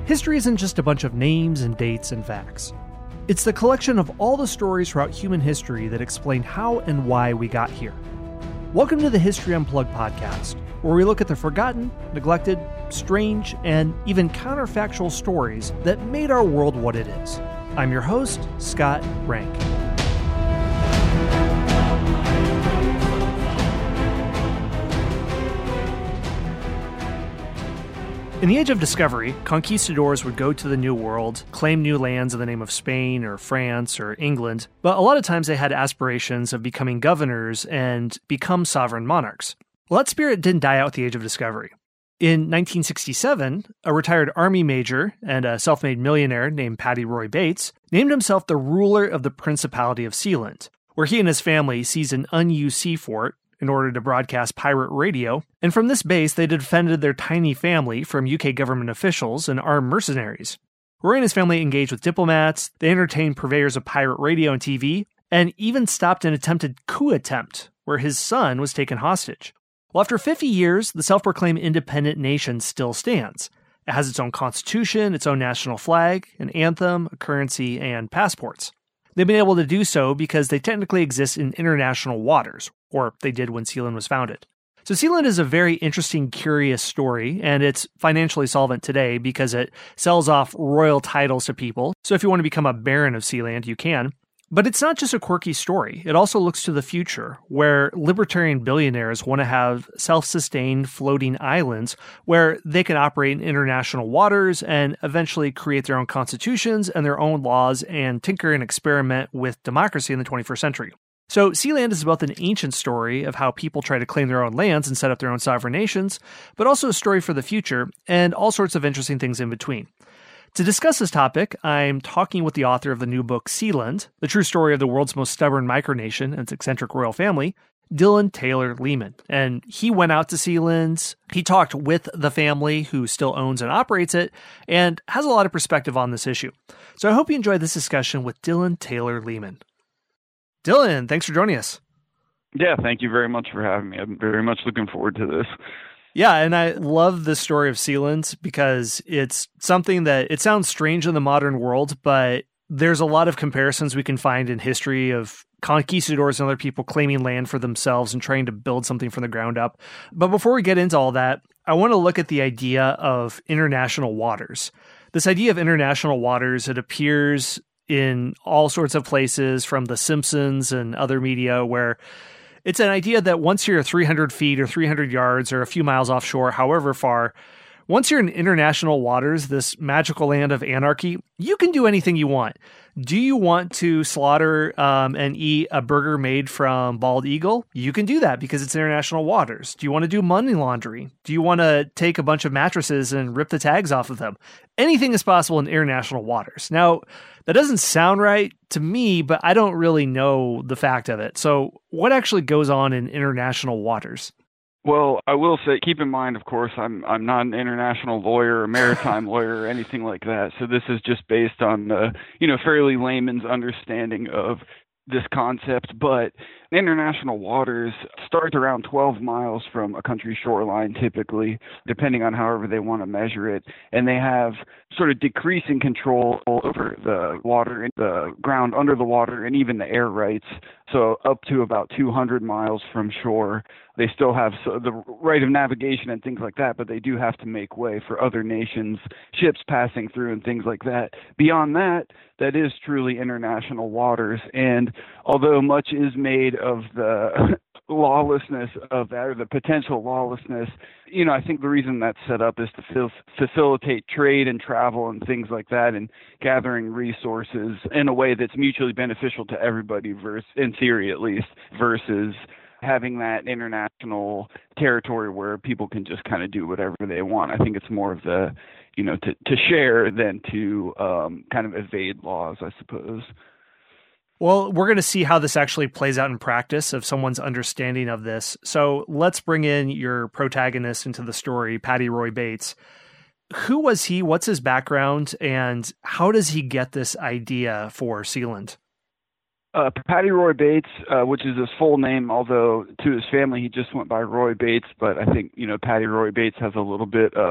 History isn't just a bunch of names and dates and facts. It's the collection of all the stories throughout human history that explain how and why we got here. Welcome to the History Unplugged podcast, where we look at the forgotten, neglected, strange, and even counterfactual stories that made our world what it is. I'm your host, Scott Rank. In the Age of Discovery, conquistadors would go to the New World, claim new lands in the name of Spain or France or England, but a lot of times they had aspirations of becoming governors and become sovereign monarchs. Well, that spirit didn't die out with the Age of Discovery. In 1967, a retired Army major and a self-made millionaire named Paddy Roy Bates named himself the ruler of the Principality of Sealand, where he and his family seized an unused sea fort in order to broadcast pirate radio, and from this base they defended their tiny family from UK government officials and armed mercenaries. Roy and his family engaged with diplomats, they entertained purveyors of pirate radio and TV, and even stopped an attempted coup attempt where his son was taken hostage. Well, after 50 years, the self-proclaimed independent nation still stands. It has its own constitution, its own national flag, an anthem, a currency, and passports. They've been able to do so because they technically exist in international waters, or they did when Sealand was founded. So Sealand is a very interesting, curious story, and it's financially solvent today because it sells off royal titles to people. So if you want to become a baron of Sealand, you can. But it's not just a quirky story. It also looks to the future, where libertarian billionaires want to have self-sustained floating islands where they can operate in international waters and eventually create their own constitutions and their own laws and tinker and experiment with democracy in the 21st century. So Sealand is both an ancient story of how people try to claim their own lands and set up their own sovereign nations, but also a story for the future and all sorts of interesting things in between. To discuss this topic, I'm talking with the author of the new book, Sealand, the true story of the world's most stubborn micronation and its eccentric royal family, Dylan Taylor Lehman. And he went out to Sealand, he talked with the family who still owns and operates it, and has a lot of perspective on this issue. So I hope you enjoyed this discussion with Dylan Taylor Lehman. Dylan, thanks for joining us. Yeah, thank you very much for having me. I'm very much looking forward to this. Yeah, and I love the story of Sealand because it's something that it sounds strange in the modern world, but there's a lot of comparisons we can find in history of conquistadors and other people claiming land for themselves and trying to build something from the ground up. But before we get into all that, I want to look at the idea of international waters. This idea of international waters, it appears in all sorts of places from The Simpsons and other media where it's an idea that once you're 300 feet or 300 yards or a few miles offshore, however far, once you're in international waters, this magical land of anarchy, you can do anything you want. Do you want to slaughter and eat a burger made from bald eagle? You can do that because it's international waters. Do you want to do money laundering? Do you want to take a bunch of mattresses and rip the tags off of them? Anything is possible in international waters. Now, that doesn't sound right to me, but I don't really know the fact of it. So what actually goes on in international waters? Well, I will say, keep in mind, of course, I'm not an international lawyer or maritime lawyer or anything like that. So this is just based on, fairly layman's understanding of this concept. But international waters start around 12 miles from a country's shoreline, typically, depending on however they want to measure it. And they have sort of decreasing control over the water, the ground under the water, and even the air rights. So up to about 200 miles from shore, they still have the right of navigation and things like that, but they do have to make way for other nations, ships passing through and things like that. Beyond that, that is truly international waters. And although much is made of the lawlessness of that, or the potential lawlessness, I think the reason that's set up is to facilitate trade and travel and things like that, and gathering resources in a way that's mutually beneficial to everybody, in theory at least, versus having that international territory where people can just kind of do whatever they want. I think it's more of the, to share than to kind of evade laws, I suppose. Well, we're going to see how this actually plays out in practice of someone's understanding of this. So let's bring in your protagonist into the story, Paddy Roy Bates. Who was he? What's his background? And how does he get this idea for Sealand? Paddy Roy Bates, which is his full name, although to his family he just went by Roy Bates, but I think, Paddy Roy Bates has a little bit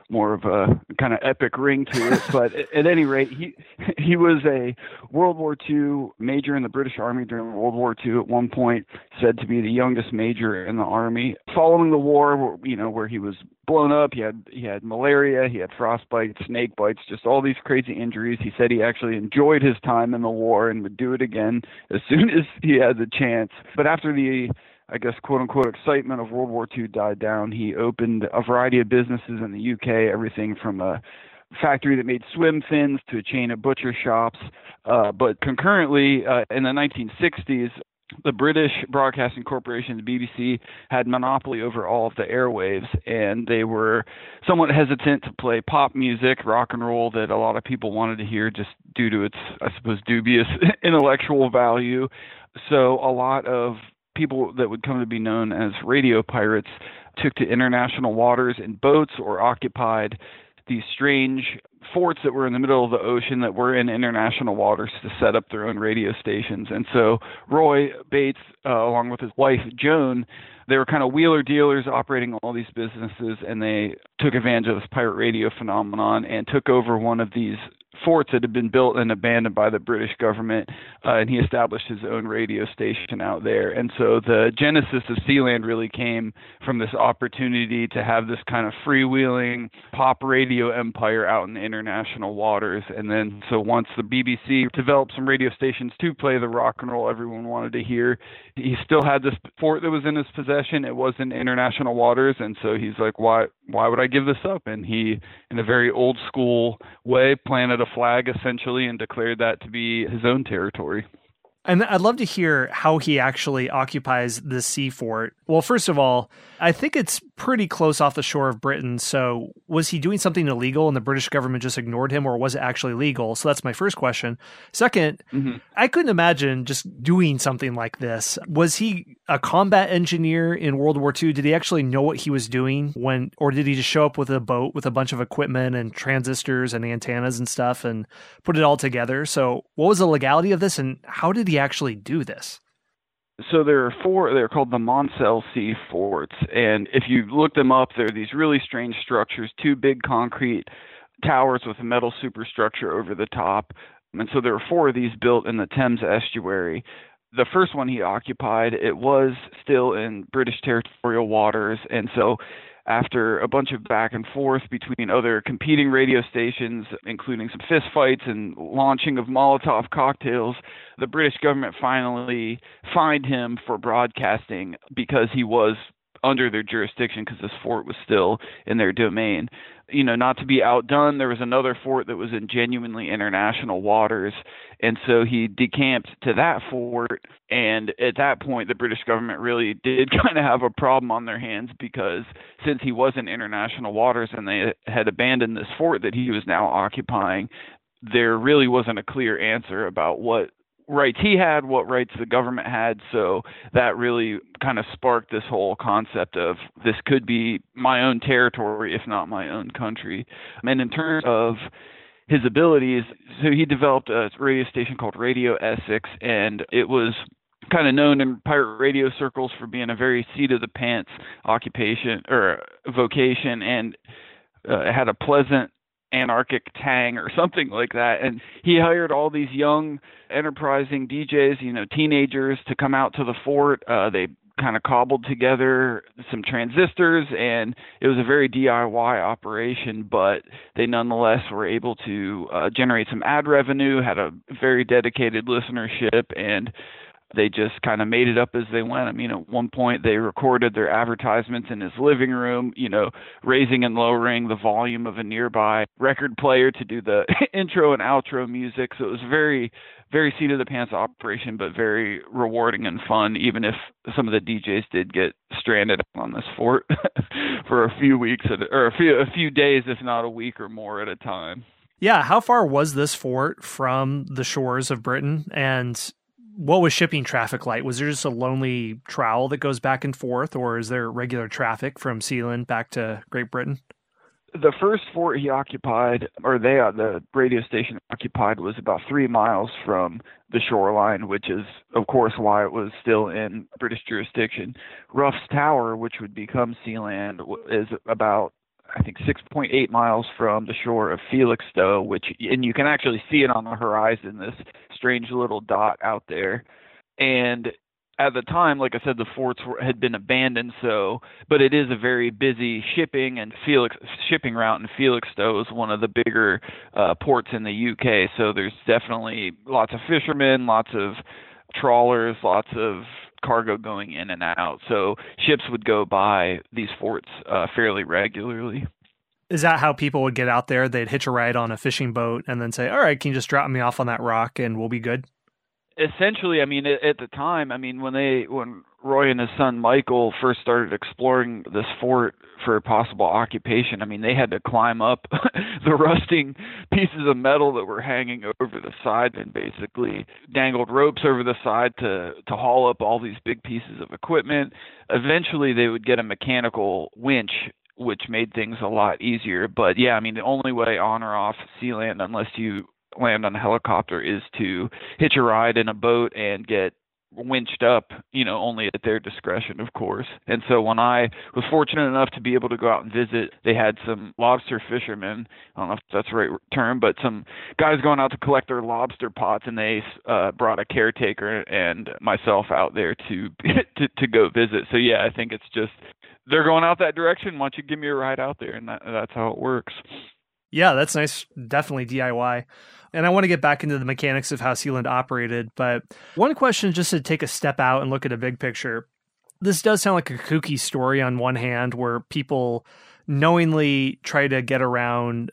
more of a kind of epic ring to it. But at any rate, he was a World War II major in the British Army during World War II. At one point, said to be the youngest major in the Army. Following the war, where he was blown up, he had malaria, he had frostbite, snake bites, just all these crazy injuries. He said he actually enjoyed his time in the war and would do it again as soon as he had the chance. But after the, I guess, quote-unquote excitement of World War II died down, he opened a variety of businesses in the UK, everything from a factory that made swim fins to a chain of butcher shops. But concurrently, in the 1960s, the British Broadcasting Corporation, the BBC, had monopoly over all of the airwaves, and they were somewhat hesitant to play pop music, rock and roll, that a lot of people wanted to hear just due to its, I suppose, dubious intellectual value. So a lot of people that would come to be known as radio pirates took to international waters in boats or occupied these strange forts that were in the middle of the ocean that were in international waters to set up their own radio stations. And so Roy Bates, along with his wife Joan, they were kind of wheeler dealers operating all these businesses, and they took advantage of this pirate radio phenomenon and took over one of these forts that had been built and abandoned by the British government, and he established his own radio station out there. And so the genesis of Sealand really came from this opportunity to have this kind of freewheeling pop radio empire out in the international waters. And then so once the BBC developed some radio stations to play the rock and roll everyone wanted to hear, he still had this fort that was in his possession. It was in international waters, and so he's like, why would I give this up? And he, in a very old school way, planted a flag essentially and declared that to be his own territory. And I'd love to hear how he actually occupies the sea fort. Well, first of all, I think it's pretty close off the shore of Britain. So was he doing something illegal and the British government just ignored him, or was it actually legal? So that's my first question. Second, I couldn't imagine just doing something like this. Was he a combat engineer in World War II? Did he actually know what he was doing or did he just show up with a boat with a bunch of equipment and transistors and antennas and stuff and put it all together? So what was the legality of this, and how did he actually do this? So there are four, they're called the Monsell Sea Forts. And if you look them up, they're these really strange structures, two big concrete towers with a metal superstructure over the top. And so there were four of these built in the Thames estuary. The first one he occupied, it was still in British territorial waters. And so after a bunch of back and forth between other competing radio stations, including some fistfights and launching of Molotov cocktails, the British government finally fined him for broadcasting because he was under their jurisdiction, because this fort was still in their domain. Not to be outdone, there was another fort that was in genuinely international waters, and so he decamped to that fort. And at that point, the British government really did kind of have a problem on their hands, because since he was in international waters and they had abandoned this fort that he was now occupying, there really wasn't a clear answer about what rights he had, what rights the government had. So that really kind of sparked this whole concept of this could be my own territory, if not my own country. And in terms of his abilities, so he developed a radio station called Radio Essex, and it was kind of known in pirate radio circles for being a very seat of the pants occupation or vocation, and it had a pleasant anarchic tang or something like that. And he hired all these young enterprising DJs, teenagers, to come out to the fort. They kind of cobbled together some transistors, and it was a very DIY operation, but they nonetheless were able to generate some ad revenue, had a very dedicated listenership, and they just kind of made it up as they went. I mean, at one point they recorded their advertisements in his living room, raising and lowering the volume of a nearby record player to do the intro and outro music. So it was very, very seat of the pants operation, but very rewarding and fun, even if some of the DJs did get stranded on this fort for a few weeks or a few days, if not a week or more at a time. Yeah. How far was this fort from the shores of Britain, and what was shipping traffic like? Was there just a lonely trowel that goes back and forth, or is there regular traffic from Sealand back to Great Britain? The first fort he occupied, the radio station occupied, was about 3 miles from the shoreline, which is, of course, why it was still in British jurisdiction. Ruff's Tower, which would become Sealand, is about I think 6.8 miles from the shore of Felixstowe, and you can actually see it on the horizon, this strange little dot out there. And at the time, like I said, the forts had been abandoned, but it is a very busy shipping route, and Felixstowe is one of the bigger ports in the UK. So there's definitely lots of fishermen, lots of trawlers, lots of cargo going in and out. So ships would go by these forts fairly regularly. Is that how people would get out there? They'd hitch a ride on a fishing boat and then say, all right, can you just drop me off on that rock and we'll be good? Essentially, I mean, at the time, I mean, when Roy and his son Michael first started exploring this fort for possible occupation, I mean, they had to climb up the rusting pieces of metal that were hanging over the side and basically dangled ropes over the side to haul up all these big pieces of equipment. Eventually, they would get a mechanical winch, which made things a lot easier. But yeah, I mean, the only way on or off Sealand, unless you land on a helicopter, is to hitch a ride in a boat and get winched up, only at their discretion, of course. And so when I was fortunate enough to be able to go out and visit, they had some lobster fishermen, I don't know if that's the right term, but some guys going out to collect their lobster pots, and they brought a caretaker and myself out there to go visit. So yeah, I think it's just, they're going out that direction. Why don't you give me a ride out there? And that's how it works. Yeah, that's nice. Definitely DIY. And I want to get back into the mechanics of how Sealand operated. But one question, just to take a step out and look at a big picture. This does sound like a kooky story on one hand, where people knowingly try to get around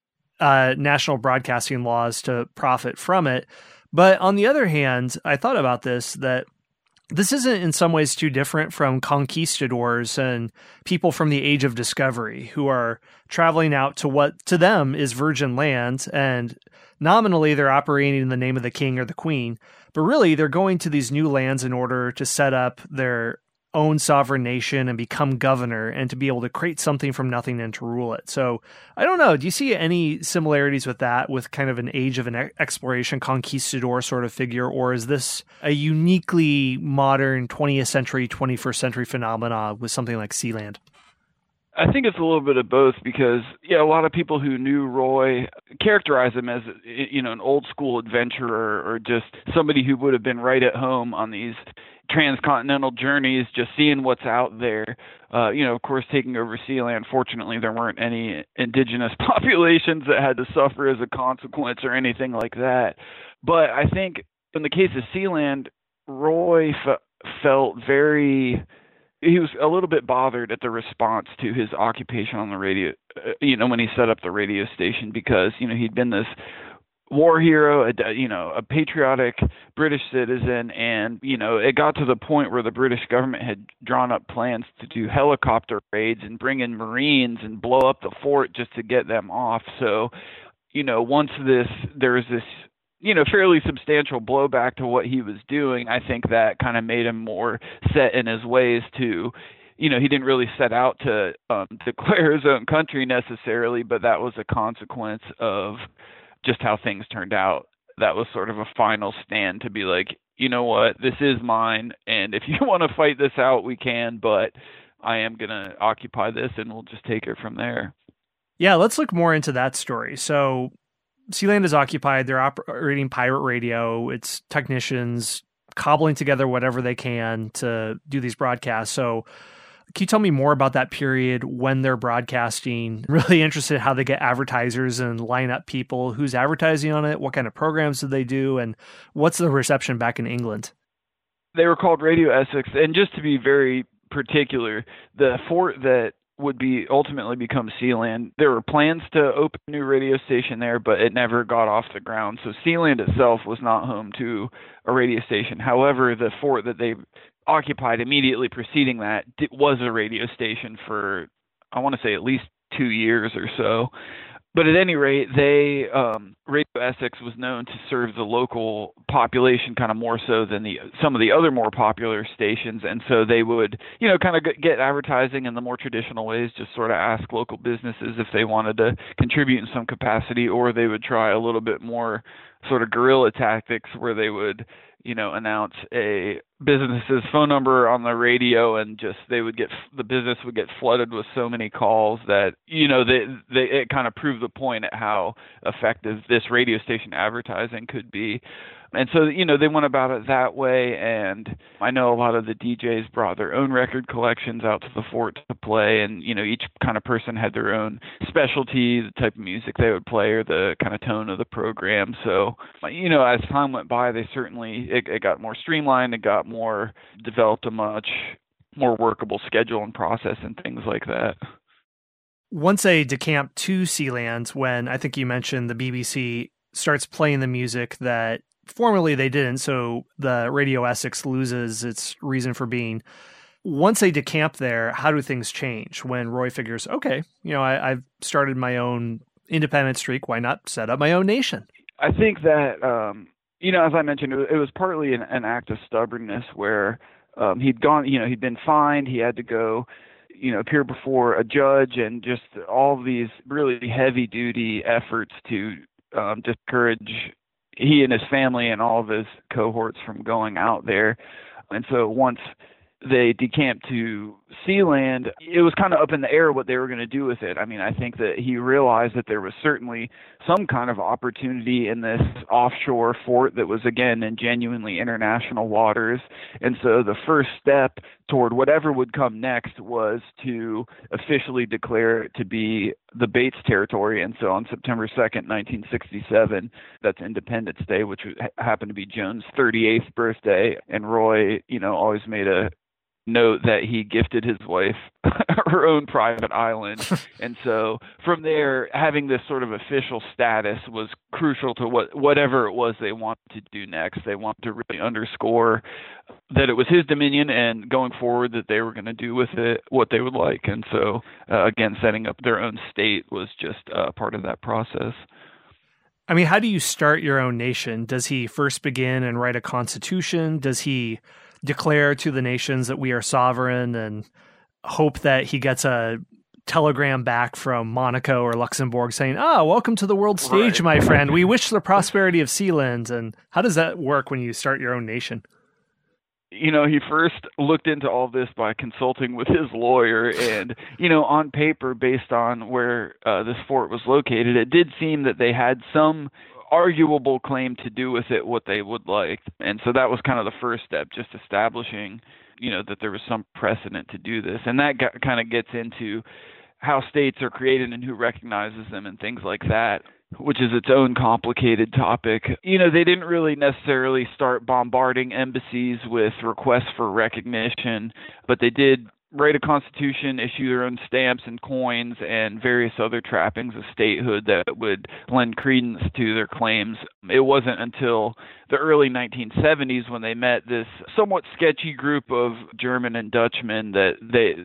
national broadcasting laws to profit from it. But on the other hand, I thought about that this isn't in some ways too different from conquistadors and people from the Age of Discovery who are traveling out to what to them is virgin land, and nominally they're operating in the name of the king or the queen, but really they're going to these new lands in order to set up their own sovereign nation and become governor and to be able to create something from nothing and to rule it. So I don't know. Do you see any similarities with that, with kind of an age of an exploration conquistador sort of figure, or is this a uniquely modern 20th century, 21st century phenomena with something like Sealand? I think it's a little bit of both because, a lot of people who knew Roy characterize him as, an old school adventurer or just somebody who would have been right at home on these transcontinental journeys, just seeing what's out there. Of course, taking over Sealand, fortunately, there weren't any indigenous populations that had to suffer as a consequence or anything like that. But I think in the case of Sealand, Roy felt he was a little bit bothered at the response to his occupation on the radio, when he set up the radio station, because, he'd been this war hero, a patriotic British citizen. And, it got to the point where the British government had drawn up plans to do helicopter raids and bring in Marines and blow up the fort just to get them off. So, once there was this, fairly substantial blowback to what he was doing, I think that kind of made him more set in his ways to, he didn't really set out to declare his own country necessarily, but that was a consequence of just how things turned out. That was sort of a final stand to be like, you know what, this is mine, and if you want to fight this out, we can, but I am going to occupy this, and we'll just take it from there. Yeah, let's look more into that story. So Sealand is occupied. They're operating pirate radio. It's technicians cobbling together whatever they can to do these broadcasts. So can you tell me more about that period when they're broadcasting? I'm really interested in how they get advertisers and line up people. Who's advertising on it? What kind of programs do they do? And what's the reception back in England? They were called Radio Essex. And just to be very particular, the fort that would be ultimately become Sealand, there were plans to open a new radio station there, but it never got off the ground. So Sealand itself was not home to a radio station. However, the fort that they occupied immediately preceding that was a radio station for, I want to say, at least 2 years or so. But at any rate, Radio Essex was known to serve the local population kind of more so than some of the other more popular stations. And so they would, kind of get advertising in the more traditional ways, just sort of ask local businesses if they wanted to contribute in some capacity, or they would try a little bit more sort of guerrilla tactics where they would, announce a business's phone number on the radio, and just the business would get flooded with so many calls that, it kind of proved the point at how effective this radio station advertising could be. And so, they went about it that way. And I know a lot of the DJs brought their own record collections out to the fort to play. And, each kind of person had their own specialty, the type of music they would play or the kind of tone of the program. So, as time went by, they certainly, it got more streamlined, it got more, developed a much more workable schedule and process and things like that. Once they decamp to Sealand, when I think you mentioned the BBC starts playing the music that formerly they didn't, so the Radio Essex loses its reason for being. Once they decamp there, how do things change when Roy figures, okay, I've started my own independent streak, why not set up my own nation? I think that, as I mentioned, it was partly an act of stubbornness where he'd been fined, he had to go, appear before a judge, and just all these really heavy-duty efforts to discourage he and his family and all of his cohorts from going out there. And so once they decamped to Sealand, it was kind of up in the air what they were going to do with it. I mean, I think that he realized that there was certainly some kind of opportunity in this offshore fort that was, again, in genuinely international waters. And so the first step toward whatever would come next was to officially declare it to be the Bates Territory. And so on September 2nd, 1967, that's Independence Day, which happened to be Joan's 38th birthday. And Roy, always made a note that he gifted his wife her own private island. And so from there, having this sort of official status was crucial to whatever it was they wanted to do next. They wanted to really underscore that it was his dominion, and going forward that they were going to do with it what they would like. And so, again, setting up their own state was just part of that process. I mean, how do you start your own nation? Does he first begin and write a constitution? Does he declare to the nations that we are sovereign and hope that he gets a telegram back from Monaco or Luxembourg saying, welcome to the world stage, right, my friend. We wish the prosperity of Sealand. And how does that work when you start your own nation? He first looked into all this by consulting with his lawyer, and, on paper, based on where this fort was located, it did seem that they had some arguable claim to do with it what they would like. And so that was kind of the first step, just establishing, that there was some precedent to do this. And that kind of gets into how states are created and who recognizes them and things like that, which is its own complicated topic. They didn't really necessarily start bombarding embassies with requests for recognition, but they did write a constitution, issue their own stamps and coins, and various other trappings of statehood that would lend credence to their claims. It wasn't until the early 1970s when they met this somewhat sketchy group of German and Dutchmen that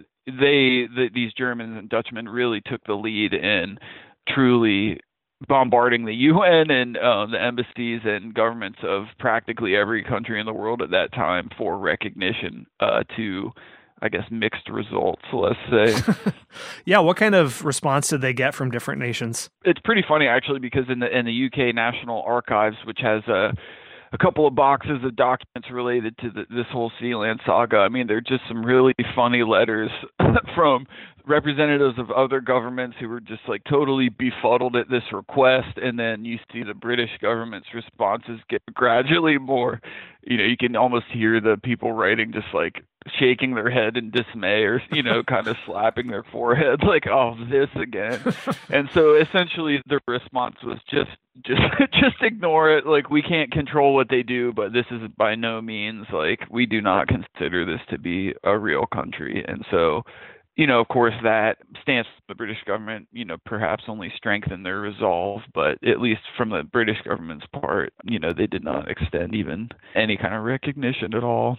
these Germans and Dutchmen really took the lead in truly bombarding the UN and the embassies and governments of practically every country in the world at that time for recognition to, I guess, mixed results, let's say. Yeah, what kind of response did they get from different nations? It's pretty funny, actually, because in the UK National Archives, which has a couple of boxes of documents related to this whole Sealand saga, I mean, they're just some really funny letters from representatives of other governments who were just like totally befuddled at this request. And then you see the British government's responses get gradually more, you can almost hear the people writing just like shaking their head in dismay or, kind of slapping their forehead like, oh, this again. And so essentially the response was just ignore it. Like, we can't control what they do, but this is by no means like, we do not consider this to be a real country. And so, of course, that stance of the British government, perhaps only strengthened their resolve, but at least from the British government's part, they did not extend even any kind of recognition at all.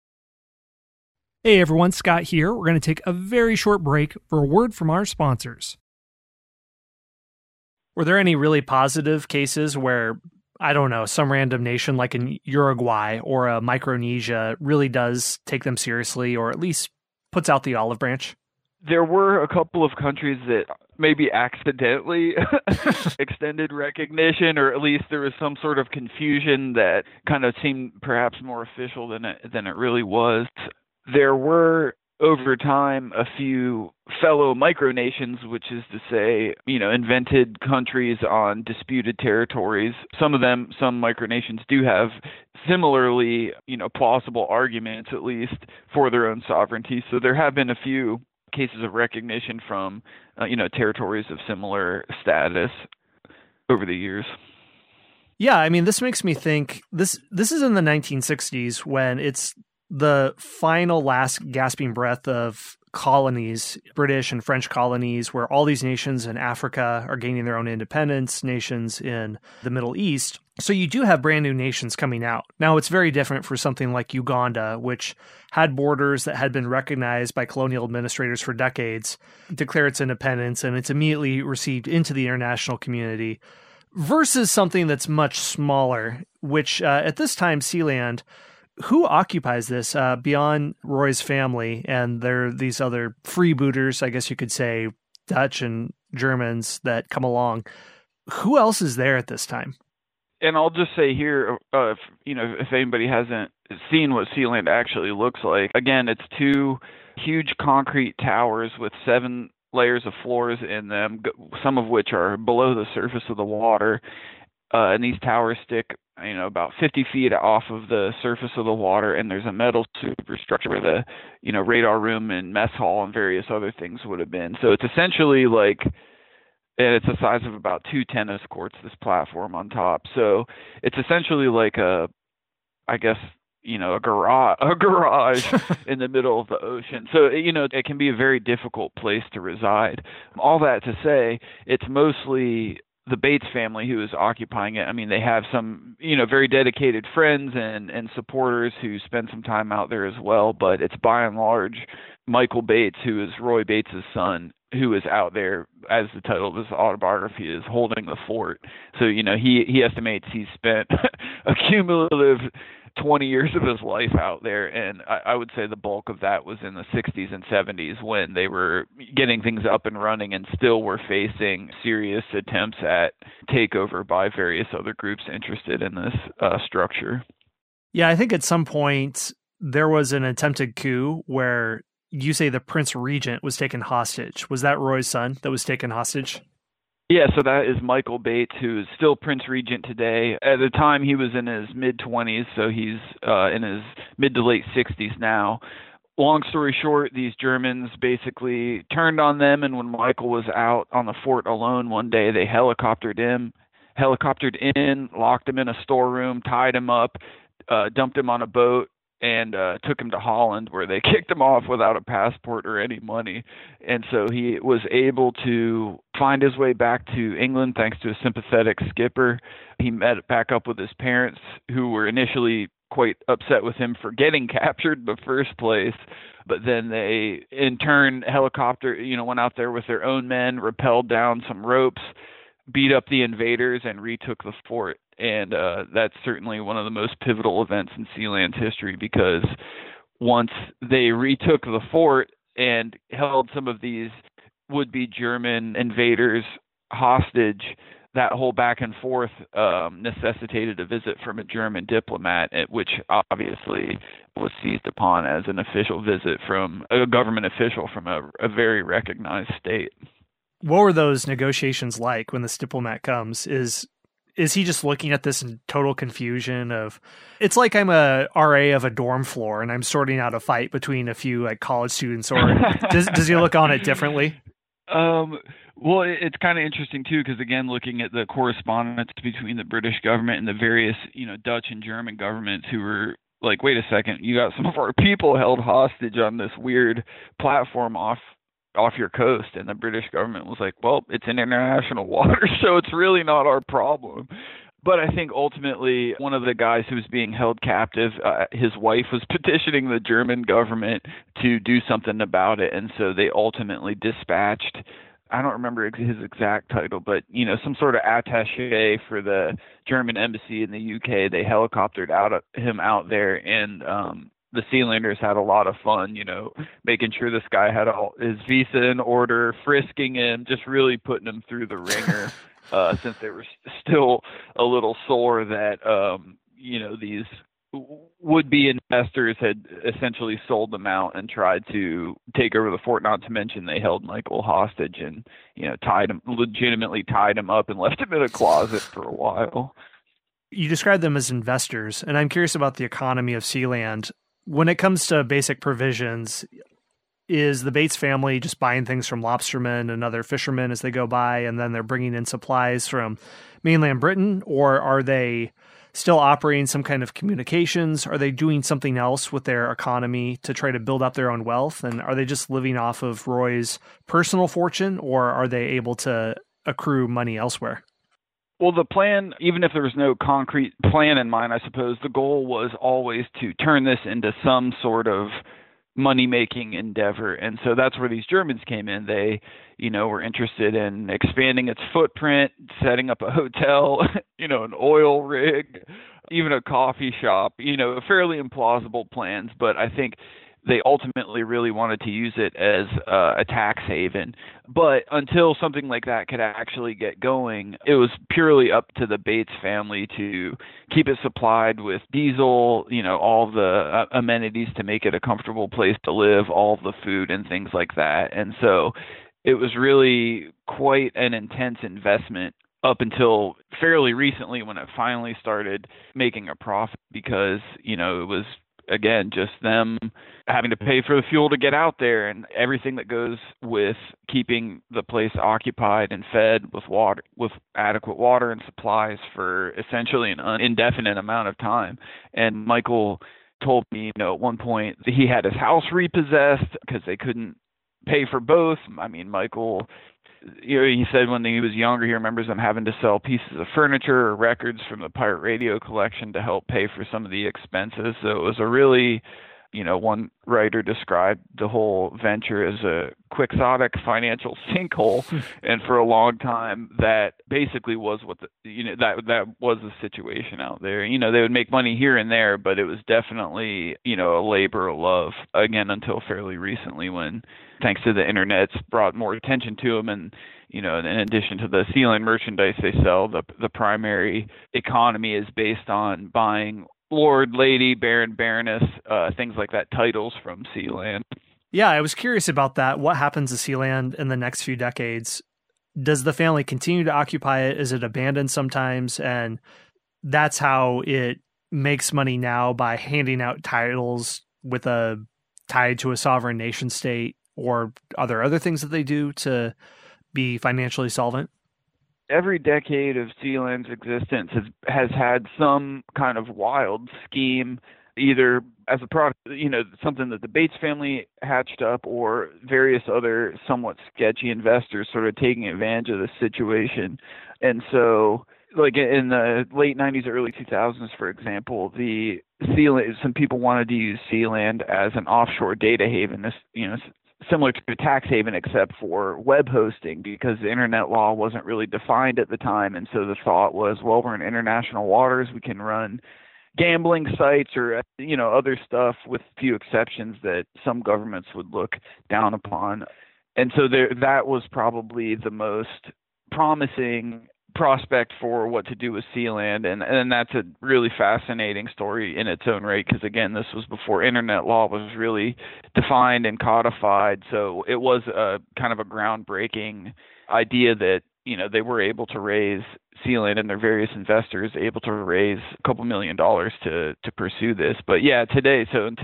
Hey everyone, Scott here. We're going to take a very short break for a word from our sponsors. Were there any really positive cases where I don't know, some random nation like in Uruguay or a Micronesia really does take them seriously, or at least puts out the olive branch? There were a couple of countries that maybe accidentally extended recognition, or at least there was some sort of confusion that kind of seemed perhaps more official than it really was. There were over time a few fellow micronations, which is to say, invented countries on disputed territories. Some micronations do have similarly, plausible arguments, at least, for their own sovereignty. So there have been a few cases of recognition from, territories of similar status over the years. Yeah, I mean, this makes me think, this is in the 1960s when it's the final last gasping breath of colonies, British and French colonies, where all these nations in Africa are gaining their own independence, nations in the Middle East. So you do have brand new nations coming out. Now, it's very different for something like Uganda, which had borders that had been recognized by colonial administrators for decades, declare its independence, and it's immediately received into the international community, versus something that's much smaller, which at this time, Sealand, who occupies this beyond Roy's family? And there are these other freebooters, I guess you could say, Dutch and Germans that come along. Who else is there at this time? And I'll just say here, if anybody hasn't seen what Sealand actually looks like, again, it's two huge concrete towers with 7 layers of floors in them, some of which are below the surface of the water. And these towers stick, about 50 feet off of the surface of the water, and there's a metal superstructure where the, radar room and mess hall and various other things would have been. So it's essentially like, and it's the size of about 2 tennis courts, this platform on top. So it's essentially like a garage in the middle of the ocean. So, it can be a very difficult place to reside. All that to say, it's mostly the Bates family who is occupying it. I mean, they have some, very dedicated friends and supporters who spend some time out there as well, but it's by and large Michael Bates, who is Roy Bates' son, who is out there, as the title of his autobiography is, holding the fort. So, he estimates he's spent a cumulative 20 years of his life out there, and I would say the bulk of that was in the 60s and 70s when they were getting things up and running and still were facing serious attempts at takeover by various other groups interested in this structure. Yeah, I think at some point there was an attempted coup where you say the Prince Regent was taken hostage. Was that Roy's son that was taken hostage? Yeah, so that is Michael Bates, who is still Prince Regent today. At the time, he was in his mid-20s, so he's in his mid to late 60s now. Long story short, these Germans basically turned on them, and when Michael was out on the fort alone one day, they helicoptered in, locked him in a storeroom, tied him up, dumped him on a boat, and took him to Holland, where they kicked him off without a passport or any money. And so he was able to find his way back to England thanks to a sympathetic skipper. He met back up with his parents, who were initially quite upset with him for getting captured in the first place. But then they, in turn, went out there with their own men, rappelled down some ropes, beat up the invaders, and retook the fort. And that's certainly one of the most pivotal events in Sealand's history, because once they retook the fort and held some of these would-be German invaders hostage, that whole back and forth necessitated a visit from a German diplomat, which obviously was seized upon as an official visit from a government official from a very recognized state. What were those negotiations like when this diplomat comes? Is he just looking at this in total confusion of, it's like I'm a RA of a dorm floor and I'm sorting out a fight between a few like college students, or does he look on it differently? Well, it's kind of interesting too, because again, looking at the correspondence between the British government and the various, Dutch and German governments who were like, wait a second, you got some of our people held hostage on this weird platform off your coast, and the British government was like, well, it's in international waters, so it's really not our problem. But I think ultimately one of the guys who was being held captive, his wife was petitioning the German government to do something about it, and so they ultimately dispatched I don't remember his exact title, but some sort of attaché for the German embassy in the UK. They helicoptered him out there, and the Sealanders had a lot of fun, making sure this guy had all his visa in order, frisking him, just really putting him through the ringer. Since they were still a little sore that these would-be investors had essentially sold them out and tried to take over the fort, not to mention they held Michael hostage and legitimately tied him up and left him in a closet for a while. You described them as investors, and I'm curious about the economy of Sealand. When it comes to basic provisions, is the Bates family just buying things from lobstermen and other fishermen as they go by, and then they're bringing in supplies from mainland Britain, or are they still operating some kind of communications? Are they doing something else with their economy to try to build up their own wealth? And are they just living off of Roy's personal fortune, or are they able to accrue money elsewhere? Well, the plan, even if there was no concrete plan in mind, I suppose the goal was always to turn this into some sort of money-making endeavor. And so that's where these Germans came in. They, were interested in expanding its footprint, setting up a hotel, an oil rig, even a coffee shop, fairly implausible plans. But I think they ultimately really wanted to use it as a tax haven. But until something like that could actually get going, it was purely up to the Bates family to keep it supplied with diesel, all the amenities to make it a comfortable place to live, all the food and things like that. And so it was really quite an intense investment up until fairly recently when it finally started making a profit, because, it was, again, just them having to pay for the fuel to get out there and everything that goes with keeping the place occupied and fed with water, with adequate water and supplies for essentially an indefinite amount of time. And Michael told me, at one point he had his house repossessed because they couldn't pay for both. I mean, Michael, he said when he was younger, he remembers them having to sell pieces of furniture or records from the pirate radio collection to help pay for some of the expenses. So it was a really, one writer described the whole venture as a quixotic financial sinkhole. And for a long time, that basically was what that was the situation out there. They would make money here and there, but it was definitely, a labor of love, again, until fairly recently when, thanks to the internet, brought more attention to them. And, in addition to the Sealand merchandise they sell, the primary economy is based on buying Lord, Lady, Baron, Baroness, things like that, titles from Sealand. Yeah, I was curious about that. What happens to Sealand in the next few decades? Does the family continue to occupy it? Is it abandoned sometimes? And that's how it makes money now, by handing out titles with a tied to a sovereign nation state, or are there other things that they do to be financially solvent? Every decade of Sealand's existence has had some kind of wild scheme, either as a product, something that the Bates family hatched up, or various other somewhat sketchy investors sort of taking advantage of the situation. And so, like in the late 90s, early 2000s, for example, some people wanted to use Sealand as an offshore data haven. Similar to a tax haven, except for web hosting, because the internet law wasn't really defined at the time. And so the thought was, well, we're in international waters, we can run gambling sites or, other stuff, with few exceptions that some governments would look down upon. And so that was probably the most promising prospect for what to do with Sealand, and that's a really fascinating story in its own right, because again, this was before internet law was really defined and codified. So it was a kind of a groundbreaking idea that they were able to raise, Sealand and their various investors able to raise a couple $1 million to pursue this. But yeah, today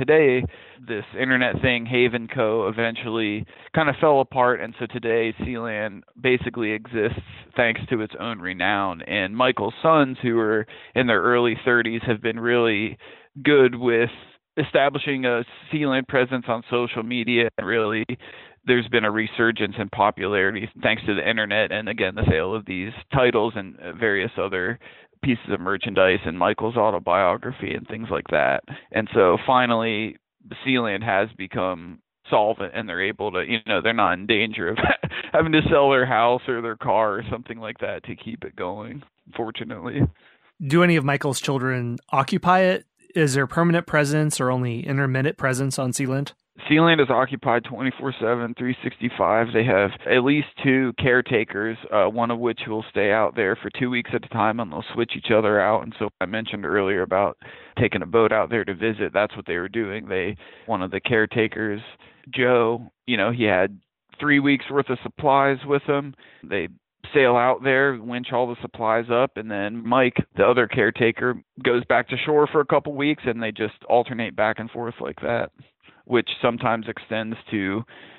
this internet thing, Haven Co., eventually kind of fell apart, and so today Sealand basically exists thanks to its own renown. And Michael's sons, who are in their early 30s, have been really good with establishing a Sealand presence on social media, and really there's been a resurgence in popularity thanks to the internet and, again, the sale of these titles and various other pieces of merchandise and Michael's autobiography and things like that. And so finally, Sealand has become solvent, and they're able to, they're not in danger of having to sell their house or their car or something like that to keep it going, fortunately. Do any of Michael's children occupy it? Is there permanent presence or only intermittent presence on Sealand? Sealand is occupied 24/7, 365. They have at least two caretakers, one of which will stay out there for 2 weeks at a time, and they'll switch each other out. And so I mentioned earlier about taking a boat out there to visit. That's what they were doing. One of the caretakers, Joe, he had 3 weeks worth of supplies with him. They sail out there, winch all the supplies up, and then Mike, the other caretaker, goes back to shore for a couple weeks, and they just alternate back and forth like that, which sometimes extends to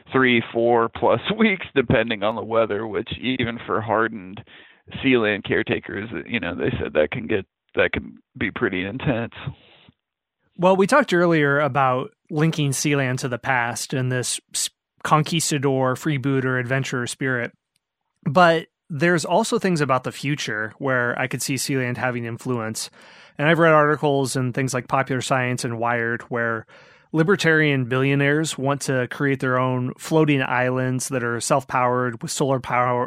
3-4+ weeks, depending on the weather, which even for hardened Sealand caretakers, they said that can be pretty intense. Well, we talked earlier about linking Sealand to the past and this conquistador, freebooter, adventurer spirit. But there's also things about the future where I could see Sealand having influence. And I've read articles in things like Popular Science and Wired where libertarian billionaires want to create their own floating islands that are self-powered with solar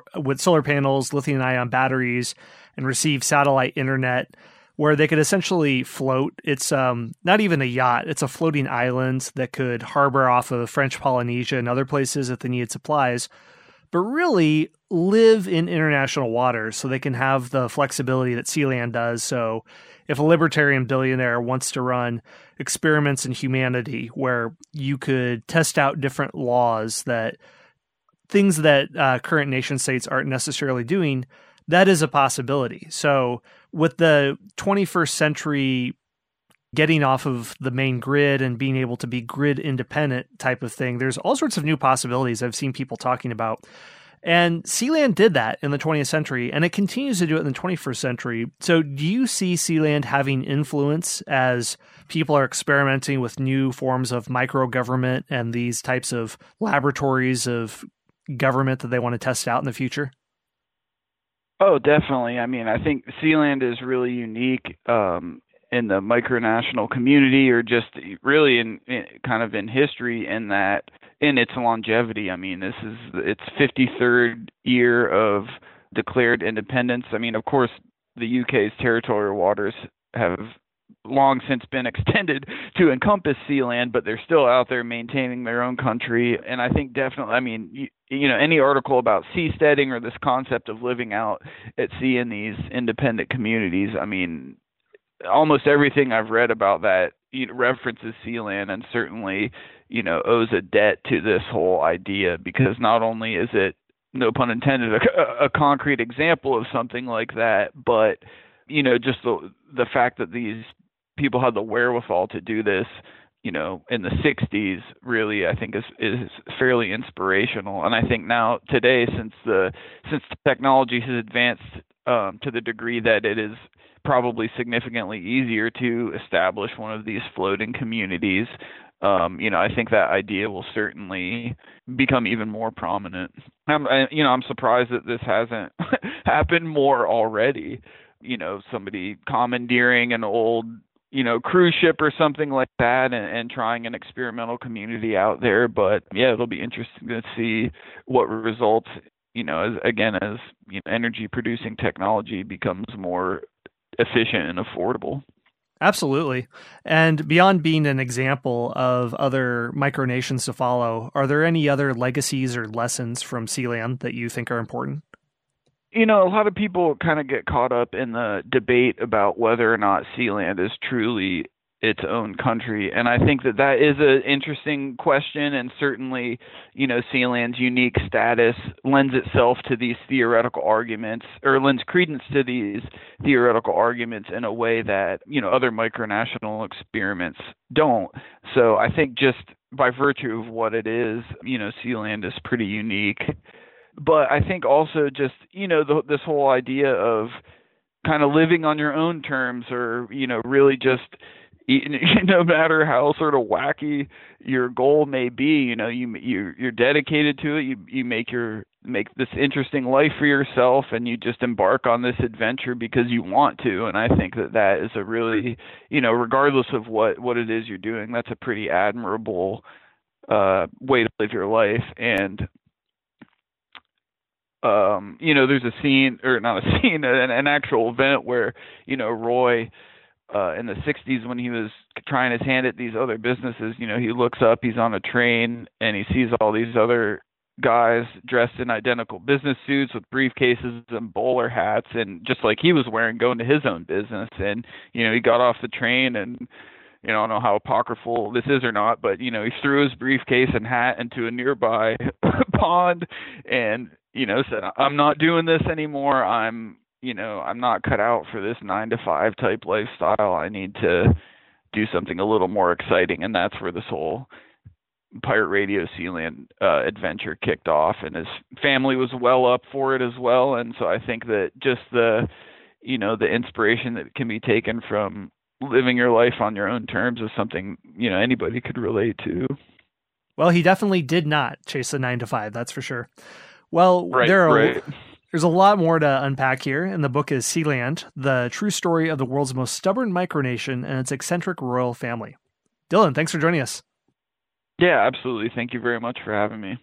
panels, lithium-ion batteries, and receive satellite internet, where they could essentially float. It's not even a yacht; it's a floating island that could harbor off of French Polynesia and other places if they needed supplies, but really live in international waters so they can have the flexibility that Sealand does. So if a libertarian billionaire wants to run experiments in humanity where you could test out different laws, that things that current nation states aren't necessarily doing, that is a possibility. So with the 21st century getting off of the main grid and being able to be grid independent type of thing, there's all sorts of new possibilities I've seen people talking about. And Sealand did that in the 20th century, and it continues to do it in the 21st century. So do you see Sealand having influence as people are experimenting with new forms of micro-government and these types of laboratories of government that they want to test out in the future? Oh, definitely. I mean, I think Sealand is really unique in the micronational community, or just really in kind of in history, in that in its longevity. I mean, this is its 53rd year of declared independence. I mean, of course, the UK's territorial waters have long since been extended to encompass Sealand, but they're still out there maintaining their own country. And I think definitely, I mean, any article about seasteading or this concept of living out at sea in these independent communities, I mean, almost everything I've read about that references Sealand, and certainly, owes a debt to this whole idea, because not only is it, no pun intended, a concrete example of something like that, but, just the fact that these people had the wherewithal to do this, in the 60s, really, I think is fairly inspirational. And I think now today, since technology has advanced to the degree that it is probably significantly easier to establish one of these floating communities, I think that idea will certainly become even more prominent. I'm surprised that this hasn't happened more already. Somebody commandeering an old, cruise ship or something like that, and trying an experimental community out there. But yeah, it'll be interesting to see what results, as energy producing technology becomes more efficient and affordable. Absolutely. And beyond being an example of other micronations to follow, are there any other legacies or lessons from Sealand that you think are important? A lot of people kind of get caught up in the debate about whether or not Sealand is truly its own country. And I think that is an interesting question, and certainly, Sealand's unique status lends itself to these theoretical arguments, or lends credence to these theoretical arguments in a way that, other micronational experiments don't. So I think just by virtue of what it is, Sealand is pretty unique. But I think also just, this whole idea of kind of living on your own terms, or, really just, no matter how sort of wacky your goal may be, you're dedicated to it. You make this interesting life for yourself, and you just embark on this adventure because you want to. And I think that is a really, regardless of what it is you're doing, that's a pretty admirable way to live your life. And there's a scene, or not a scene, an actual event where, Roy, in the 60s, when he was trying his hand at these other businesses, he looks up, he's on a train, and he sees all these other guys dressed in identical business suits with briefcases and bowler hats, and just like he was wearing, going to his own business. And, he got off the train, and, I don't know how apocryphal this is or not, but, he threw his briefcase and hat into a nearby pond and, said, I'm not doing this anymore. I'm not cut out for this 9-to-5 type lifestyle. I need to do something a little more exciting. And that's where this whole Pirate Radio Sealand adventure kicked off. And his family was well up for it as well. And so I think that just the inspiration that can be taken from living your life on your own terms is something, anybody could relate to. Well, he definitely did not chase the 9-to-5, that's for sure. Well, there's a lot more to unpack here, and the book is Sealand, the true story of the world's most stubborn micronation and its eccentric royal family. Dylan, thanks for joining us. Yeah, absolutely. Thank you very much for having me.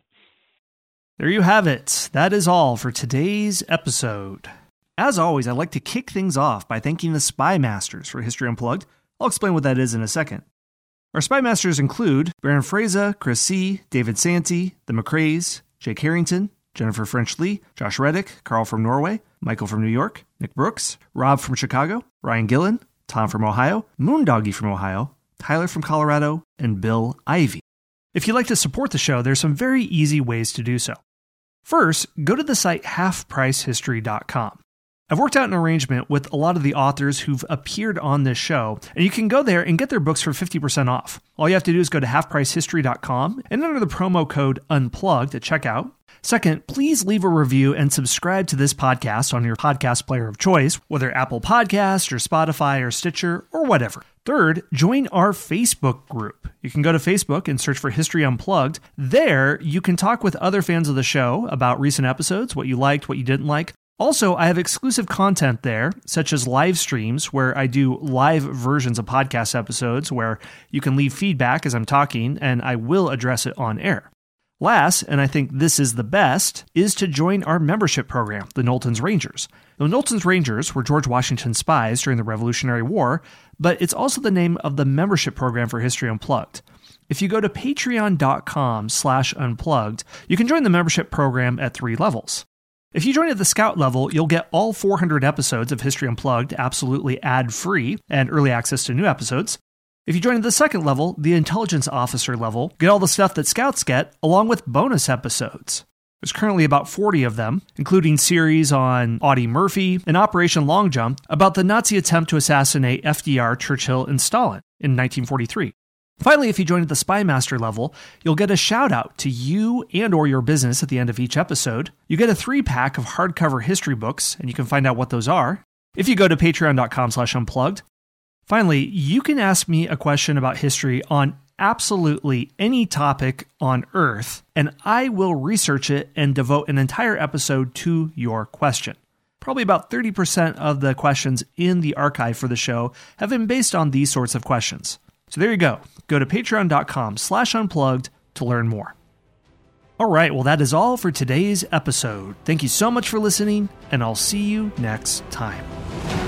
There you have it. That is all for today's episode. As always, I'd like to kick things off by thanking the Spy Masters for History Unplugged. I'll explain what that is in a second. Our Spy Masters include Baron Fraza, Chris C., David Santee, the McCraes, Jake Harrington, Jennifer French Lee, Josh Reddick, Carl from Norway, Michael from New York, Nick Brooks, Rob from Chicago, Ryan Gillen, Tom from Ohio, Moondoggy from Ohio, Tyler from Colorado, and Bill Ivey. If you'd like to support the show, there's some very easy ways to do so. First, go to the site halfpricehistory.com. I've worked out an arrangement with a lot of the authors who've appeared on this show, and you can go there and get their books for 50% off. All you have to do is go to halfpricehistory.com and enter the promo code UNPLUGGED at checkout. Second, please leave a review and subscribe to this podcast on your podcast player of choice, whether Apple Podcasts or Spotify or Stitcher or whatever. Third, join our Facebook group. You can go to Facebook and search for History Unplugged. There, you can talk with other fans of the show about recent episodes, what you liked, what you didn't like. Also, I have exclusive content there, such as live streams where I do live versions of podcast episodes where you can leave feedback as I'm talking, and I will address it on air. Last, and I think this is the best, is to join our membership program, the Knowlton's Rangers. The Knowlton's Rangers were George Washington's spies during the Revolutionary War, but it's also the name of the membership program for History Unplugged. If you go to patreon.com/unplugged, you can join the membership program at 3 levels. If you join at the Scout level, you'll get all 400 episodes of History Unplugged absolutely ad-free and early access to new episodes. If you join at the 2nd level, the Intelligence Officer level, get all the stuff that Scouts get, along with bonus episodes. There's currently about 40 of them, including series on Audie Murphy and Operation Long Jump about the Nazi attempt to assassinate FDR, Churchill, and Stalin in 1943. Finally, if you join at the Spy Master level, you'll get a shout-out to you and or your business at the end of each episode. You get a 3-pack of hardcover history books, and you can find out what those are if you go to patreon.com/unplugged. Finally, you can ask me a question about history on absolutely any topic on Earth, and I will research it and devote an entire episode to your question. Probably about 30% of the questions in the archive for the show have been based on these sorts of questions. So there you go. Go to patreon.com/unplugged to learn more. All right, well, that is all for today's episode. Thank you so much for listening, and I'll see you next time.